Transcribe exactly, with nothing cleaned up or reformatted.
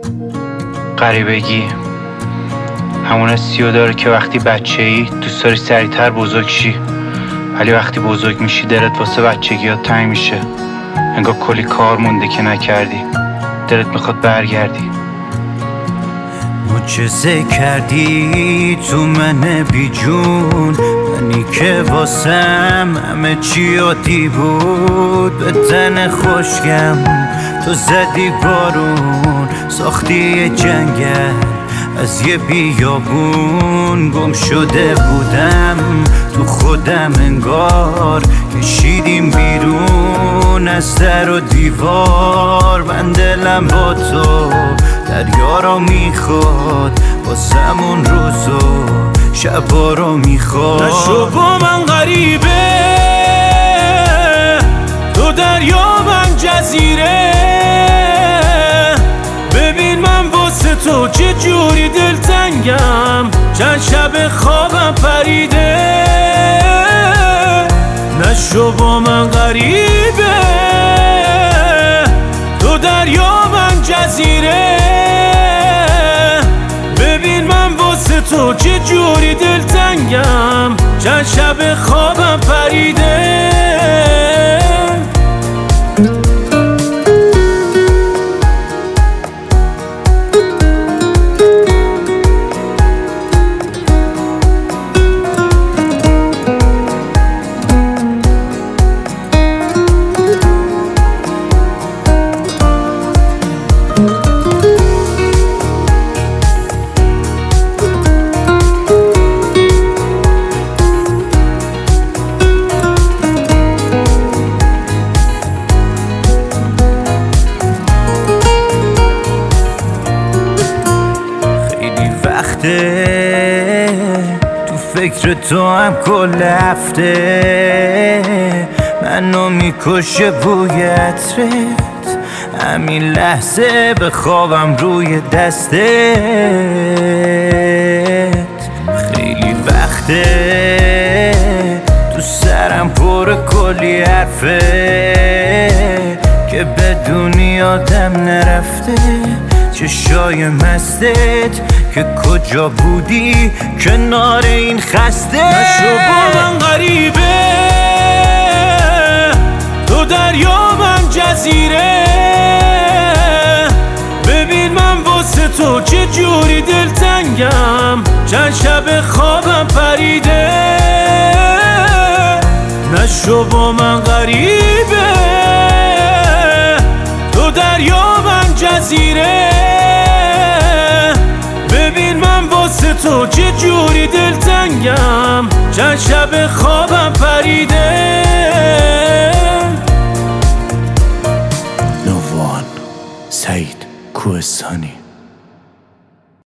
غریبگی همون حسیو داره که وقتی بچه ای دوست داری سریعتر بزرگ شی، ولی وقتی بزرگ میشی دلت واسه بچگی ها تنگ میشه. انگار کلی کار مونده که نکردی، دلت میخواد برگردی. معجزه کردی تو من بی جون، منی که واسم همه چی عادی بود. به تن خوشگم تو زدی بارون، ساختی یه جنگل از یه بیابون. گم شده بودم تو خودم، انگار کشیدیم بیرون از در و دیوار. من دلم با تو دریا رو میخواد، واسمون روز و شبا رو میخواد. نشو با من غریبه، تو دریا من جزیره. ببین من واسه تو چه جوری دلتنگم، چند شب خوابم پریده. نشو با من غریبه، تو دریا من جزیره. ببین من واسه تو چه جوری دلتنگم، چند شب خوابم پریده. تو فکر تو هم کل هفته، منو میکشه بوی عطرت. همین لحظه به خوابم روی دستت. خیلی وقته تو سرم پر کلی حرفه که بدونی آدم نرفته. چشای مستت که کجا بودی کنار این خسته. نشو با من غریبه، تو دریا من جزیره. ببین من واسه تو چه جوری دلتنگم، چند شب خوابم پریده. نشو با من غریبه، تو دریا من جزیره. ببین من واسه تو چه جوری دلتنگم، چند شب خوابم پریده. نووان سعید کوهستانی.